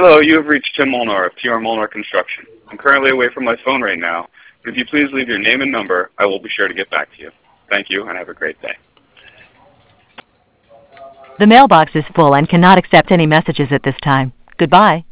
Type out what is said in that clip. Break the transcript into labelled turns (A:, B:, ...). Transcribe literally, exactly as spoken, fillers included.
A: Hello, you have reached Tim Molnar of T R Molnar Construction. I'm currently away from my phone right now, but if you please leave your name and number, I will be sure to get back to you. Thank you, and have a great day.
B: The mailbox is full and cannot accept any messages at this time. Goodbye.